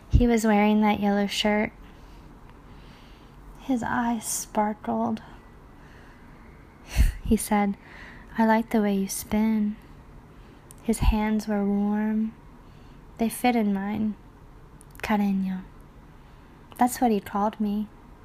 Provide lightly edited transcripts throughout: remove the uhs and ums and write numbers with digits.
He was wearing that yellow shirt. His eyes sparkled. He said, "I like the way you spin." His hands were warm. They fit in mine. Cariño. That's what he called me.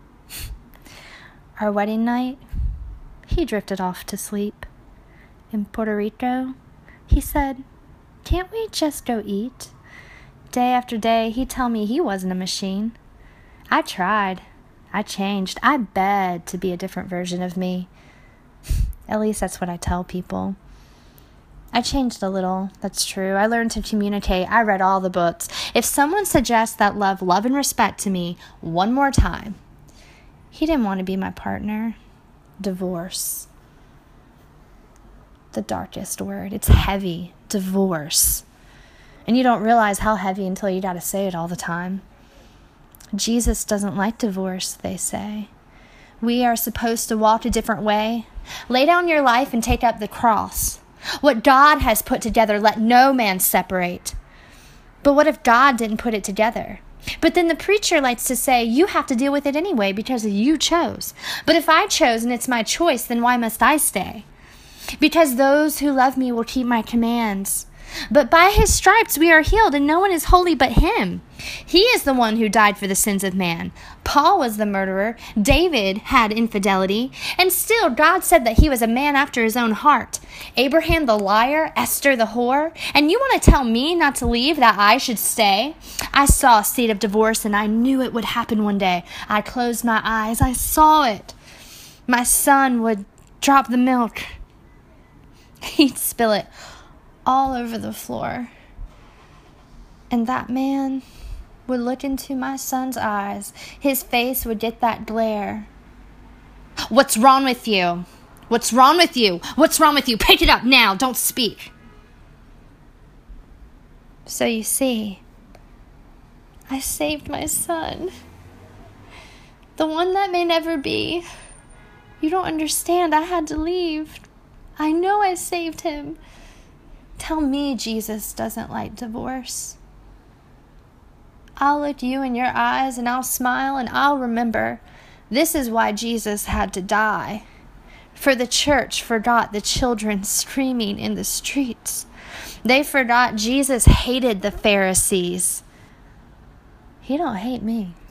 Our wedding night, he drifted off to sleep. In Puerto Rico, he said, "Can't we just go eat?" Day after day, he'd tell me he wasn't a machine. I tried. I changed. I begged to be a different version of me. At least that's what I tell people. I changed a little, that's true. I learned to communicate. I read all the books. If someone suggests that love and respect to me one more time, he didn't want to be my partner. Divorce. The darkest word. It's heavy. Divorce. And you don't realize how heavy until you gotta say it all the time. Jesus doesn't like divorce, they say. We are supposed to walk a different way. Lay down your life and take up the cross. What God has put together, let no man separate. But what if God didn't put it together? But then the preacher likes to say, you have to deal with it anyway because you chose. But if I chose and it's my choice, then why must I stay? Because those who love me will keep my commands. But by his stripes we are healed, and no one is holy but him. He is the one who died for the sins of man. Paul was the murderer. David had infidelity. And still God said that he was a man after his own heart. Abraham the liar, Esther the whore. And you want to tell me not to leave, that I should stay? I saw a seed of divorce, and I knew it would happen one day. I closed my eyes. I saw it. My son would drop the milk. He'd spill it all over the floor. And that man would look into my son's eyes. His face would get that glare. What's wrong with you? What's wrong with you? What's wrong with you? Pick it up now. Don't speak. So you see, I saved my son. The one that may never be. You don't understand. I had to leave. I know I saved him. Tell me Jesus doesn't like divorce. I'll look you in your eyes and I'll smile and I'll remember this is why Jesus had to die. For the church forgot the children screaming in the streets. They forgot Jesus hated the Pharisees. He don't hate me.